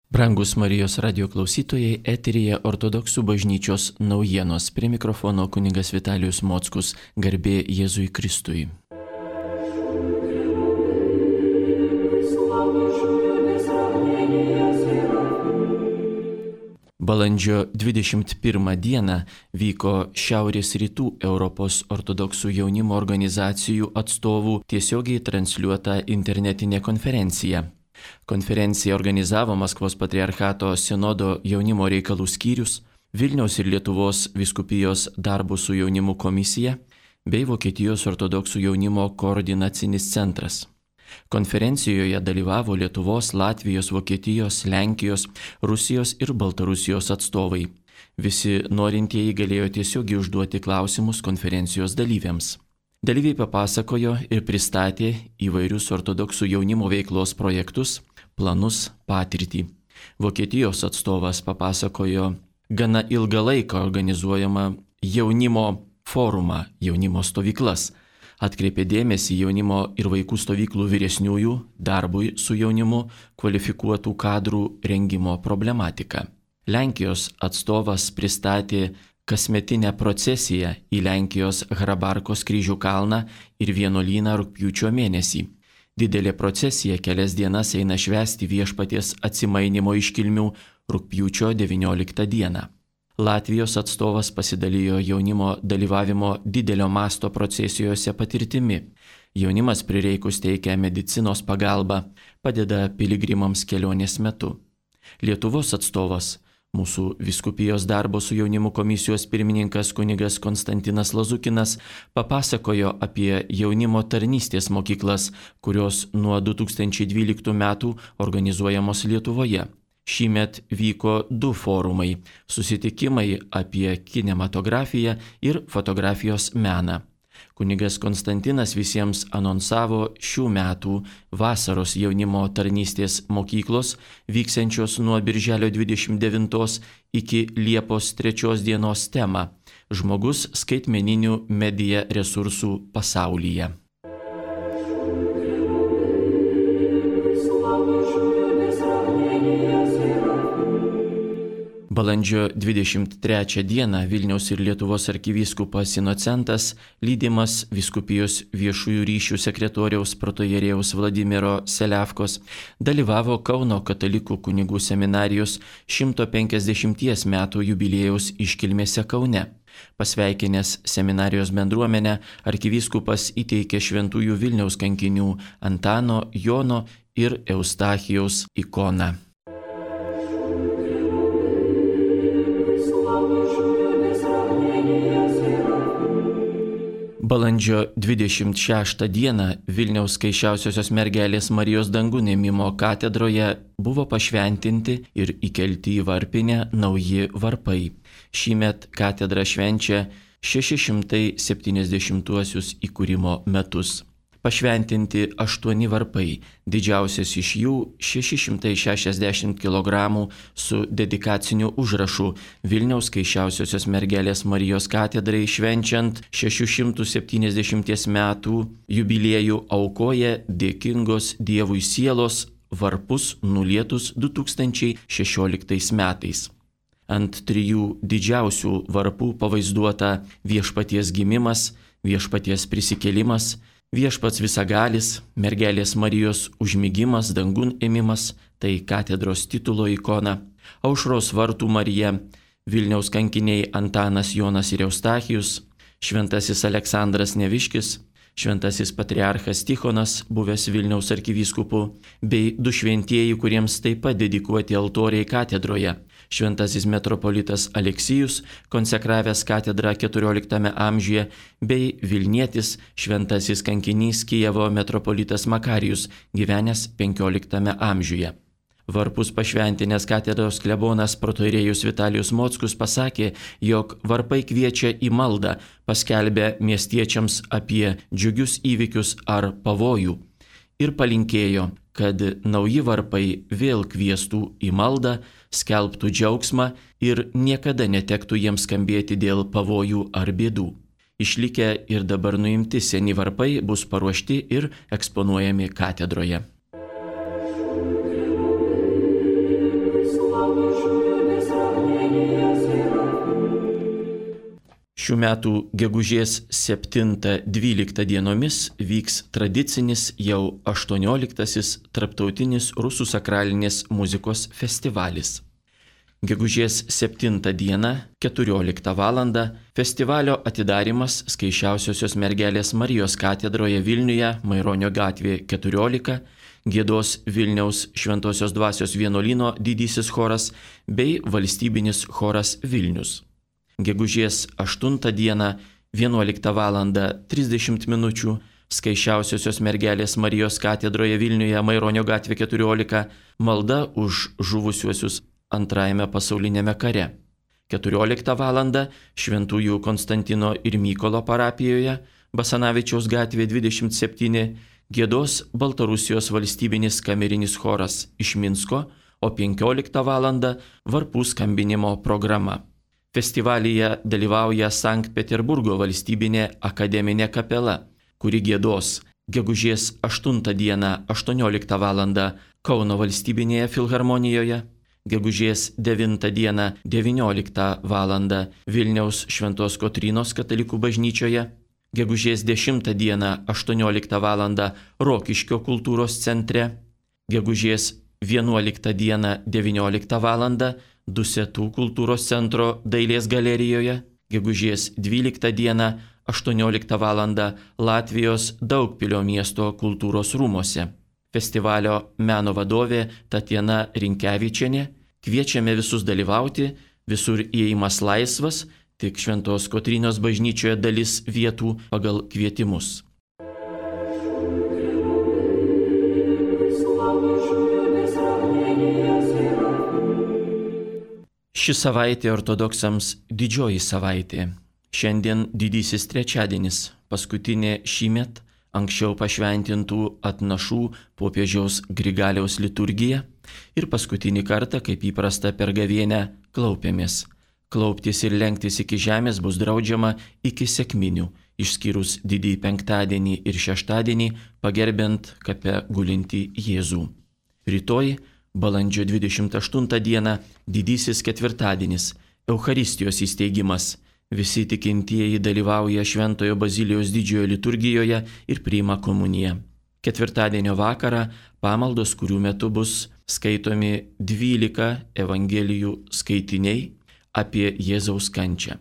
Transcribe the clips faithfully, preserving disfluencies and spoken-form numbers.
Brangus Marijos radio klausytojai, eteryje Ortodoksų bažnyčios naujienos. Prie mikrofono kunigas Vitalijus Mockus, garbė Jėzui Kristui. Balandžio dvidešimt pirmą dieną vyko Šiaurės rytų Europos ortodoksų jaunimo organizacijų atstovų tiesiogiai transliuota internetinė konferencija. Konferenciją organizavo Maskvos patriarchato sinodo jaunimo reikalų skyrius, Vilniaus ir Lietuvos vyskupijos darbų su jaunimu komisija bei Vokietijos ortodoksų jaunimo koordinacinis centras. Konferencijoje dalyvavo Lietuvos, Latvijos, Vokietijos, Lenkijos, Rusijos ir Baltarusijos atstovai. Visi norintieji galėjo tiesiogiai užduoti klausimus konferencijos dalyviams. Dalyviai papasakojo ir pristatė įvairius ortodoksų jaunimo veiklos projektus, planus, patirtį. Vokietijos atstovas papasakojo gana ilgą laiką organizuojamą jaunimo forumą, jaunimo stovyklas. Atkreipė dėmesį jaunimo ir vaikų stovyklų vyresniųjų darbui su jaunimu kvalifikuotų kadrų rengimo problematiką. Lenkijos atstovas pristatė kasmetinę procesiją į Lenkijos Hrabarkos kryžių kalną ir vienuolyną rugpjūčio mėnesį. Didelė procesija kelias dienas eina švęsti Viešpaties atsimainimo iškilmių rugpjūčio devynioliktą dieną. Latvijos atstovas pasidalijo jaunimo dalyvavimo didelio masto procesijose patirtimi. Jaunimas prireikus teikia medicinos pagalbą, padeda piligrimams kelionės metu. Lietuvos atstovas, mūsų vyskupijos darbo su jaunimu komisijos pirmininkas kunigas Konstantinas Lazukinas, papasakojo apie jaunimo tarnystės mokyklas, kurios nuo du tūkstančiai dvyliktų metų organizuojamos Lietuvoje. Šįmet vyko du forumai – susitikimai apie kinematografiją ir fotografijos meną. Kunigas Konstantinas visiems anonsavo šių metų vasaros jaunimo tarnystės mokyklos, vyksiančios nuo birželio dvidešimt devintos iki Liepos trečios dienos temą – žmogus skaitmeninių medija resursų pasaulyje. Balandžio dvidešimt trečią dieną Vilniaus ir Lietuvos arkivyskupas Inocentas, lydimas vyskupijos viešųjų ryšių sekretoriaus protoierėjaus Vladimiro Seliavkos, dalyvavo Kauno katalikų kunigų seminarijos šimto penkiasdešimties metų jubiliejaus iškilmėse Kaune. Pasveikinęs seminarijos bendruomenę, arkivyskupas įteikė šventųjų Vilniaus kankinių Antano, Jono ir Eustachijaus ikoną. Balandžio dvidešimt šeštą dieną Vilniaus Skaisčiausiosios mergelės Marijos dangų ėmimo katedroje buvo pašventinti ir įkelti į varpinę nauji varpai. Šįmet katedra švenčia šeši šimtai septyniasdešimtuosius įkūrimo metus. Pašventinti aštuoni varpai, didžiausias iš jų šeši šimtai šešiasdešimt kilogramų su dedikaciniu užrašu Vilniaus Skaisčiausiosios mergelės Marijos katedrai švenčiant šešių šimtų septyniasdešimties metų jubiliejų aukoja dėkingos Dievui sielos varpus nulietus du tūkstančiai šešioliktais metais. Ant trijų didžiausių varpų pavaizduota Viešpaties gimimas, Viešpaties prisikėlimas, Viešpats visagalis, mergelės Marijos užmigimas, dangun ėmimas, tai katedros titulo ikona, Aušros vartų Marija, Vilniaus kankiniai Antanas, Jonas ir Eustachijus, šventasis Aleksandras Neviškis, šventasis patriarchas Tichonas, buvęs Vilniaus arkivyskupu, bei du šventieji, kuriems taip pat dedikuoti altoriai katedroje. Šventasis metropolitas Aleksijus, konsekravęs katedrą keturioliktame amžiuje, bei Vilnietis šventasis kankinys Kijevo metropolitas Makarijus, gyvenęs penkioliktame amžiuje. Varpus pašventinęs katedros klebonas protoierėjus Vitalijus Mockus pasakė, jog varpai kviečia į maldą, paskelbę miestiečiams apie džiugius įvykius ar pavojų, ir palinkėjo, kad nauji varpai vėl kviestų į maldą, skelbtų džiaugsmą ir niekada netektų jiems skambėti dėl pavojų ar bėdų. Išlikę ir dabar nuimti seni varpai bus paruošti ir eksponuojami katedroje. Šių metų gegužės septintą dvyliktą dienomis vyks tradicinis jau aštuonioliktasis Tarptautinis rusų sakralinės muzikos festivalis. Gegužės septintą dieną keturioliktą valandą festivalio atidarymas Skaisčiausiosios mergelės Marijos katedroje Vilniuje, Maironio gatvė keturiolika, giedos Vilniaus Šventosios dvasios vienuolyno didysis choras bei valstybinis choras Vilnius. Gegužės aštuntą dieną vienuoliktą valandą trisdešimt minučių Skaisčiausiosios mergelės Marijos katedroje Vilniuje, Maironio gatvė keturiolika, malda už žuvusiuosius Antrajame pasaulinėme kare. keturioliktą valandą Šventųjų Konstantino ir Mykolo parapijoje, Basanavičiaus gatvė dvidešimt septyni, giedos Baltarusijos valstybinis kamerinis choras iš Minsko, o penkioliktą valandą varpų skambinimo programa. Festivalyje dalyvauja Sankt Peterburgo valstybinė akademinė kapela, kuri giedos gegužės aštuntą dieną aštuonioliktą valandą Kauno valstybinėje filharmonijoje, gegužės devintą dieną devynioliktą valandą Vilniaus Šventos Kotrynos katalikų bažnyčioje, gegužės dešimtą dieną aštuonioliktą valandą Rokiškio kultūros centre, gegužės vienuoliktą dieną devynioliktą valandą Dusetų kultūros centro dailės galerijoje, gegužės dvyliktą dieną aštuonioliktą valandą Latvijos Daugpilio miesto kultūros rūmose. Festivalio meno vadovė Tatjana Rinkevičienė. Kviečiame visus dalyvauti, visur įėjimas laisvas, tik Šventos Kotrynos bažnyčioje dalis vietų pagal kvietimus. Ši savaitė ortodoksams didžioji savaitė. Šiandien didysis trečiadienis, paskutinė šįmet anksčiau pašventintų atnašų popiežiaus Grigaliaus liturgija ir paskutinį kartą, kaip įprasta per gavėnią, klaupiamės. Klauptis ir lenktis iki žemės bus draudžiama iki sekminių, išskyrus didįjį penktadienį ir šeštadienį, pagerbiant kape gulintį Jėzų. Rytoj, balandžio dvidešimt aštuntą dieną, didysis ketvirtadienis, Eucharistijos įsteigimas. Visi tikintieji dalyvauja Šventojo Bazilijaus didžiojo liturgijoje ir priima komuniją. Ketvirtadienio vakarą pamaldos, kurių metu bus skaitomi dvylika Evangelijų skaitiniai apie Jėzaus kančią.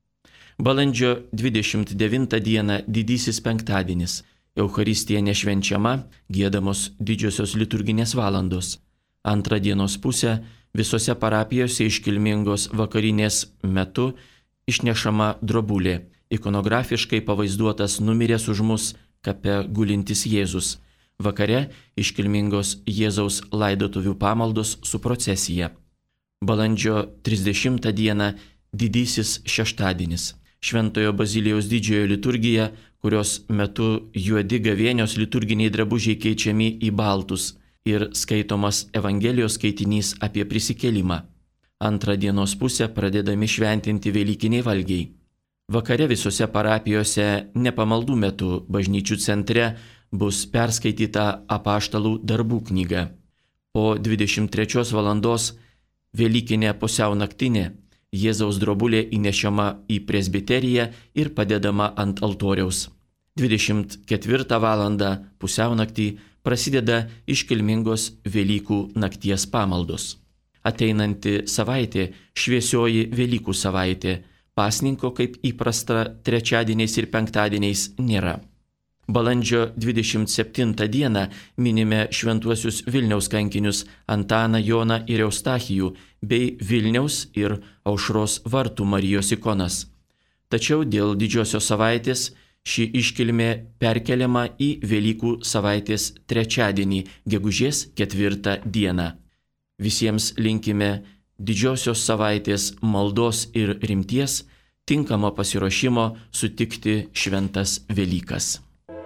Balandžio dvidešimt devintą dieną didysis penktadienis. Eucharistija nešvenčiama, giedamos didžiosios liturginės valandos. Antrą dienos pusę visose parapijose iškilmingos vakarinės metu išnešama drobulė, ikonografiškai pavaizduotas numiręs už mus kape gulintis Jėzus. Vakare iškilmingos Jėzaus laidotuvių pamaldos su procesija. Balandžio trisdešimtą dieną didysis šeštadienis. Šventojo Bazilijaus didžiojo liturgija, kurios metu juodi gavėnios liturginiai drabužiai keičiami į baltus ir skaitomas Evangelijos skaitinys apie prisikėlimą. Antrą dienos pusę pradedami šventinti velykiniai valgiai. Vakare visose parapijose nepamaldų metu bažnyčių centre bus perskaityta apaštalų darbų knyga. Po dvidešimt trečios valandos velykinė pusiaunaktinė Jėzaus drobulė įnešama į presbiteriją ir padedama ant altoriaus. dvidešimt ketvirtą valandą pusiaunaktį prasideda iškilmingos Velykų nakties pamaldos. Ateinanti savaitė šviesioji Velykų savaitė, pasninko kaip įprasta trečiadieniais ir penktadieniais nėra. Balandžio dvidešimt septintą dieną minime šventuosius Vilniaus kankinius Antaną, Joną ir Eustachijų bei Vilniaus ir Aušros vartų Marijos ikonas. Tačiau dėl didžiosios savaitės ši iškilmė perkeliama į Velykų savaitės trečiadienį, gegužės ketvirtą dieną. Visiems linkime didžiosios savaitės maldos ir rimties, tinkamo pasiruošimo sutikti šventas Velykas.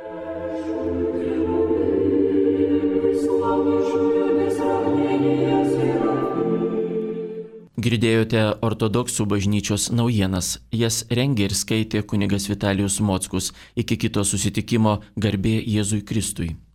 Girdėjote ortodoksų bažnyčios naujienas. Jas rengė ir skaitė kunigas Vitalijus Mockus. Iki kito susitikimo, garbė Jėzui Kristui.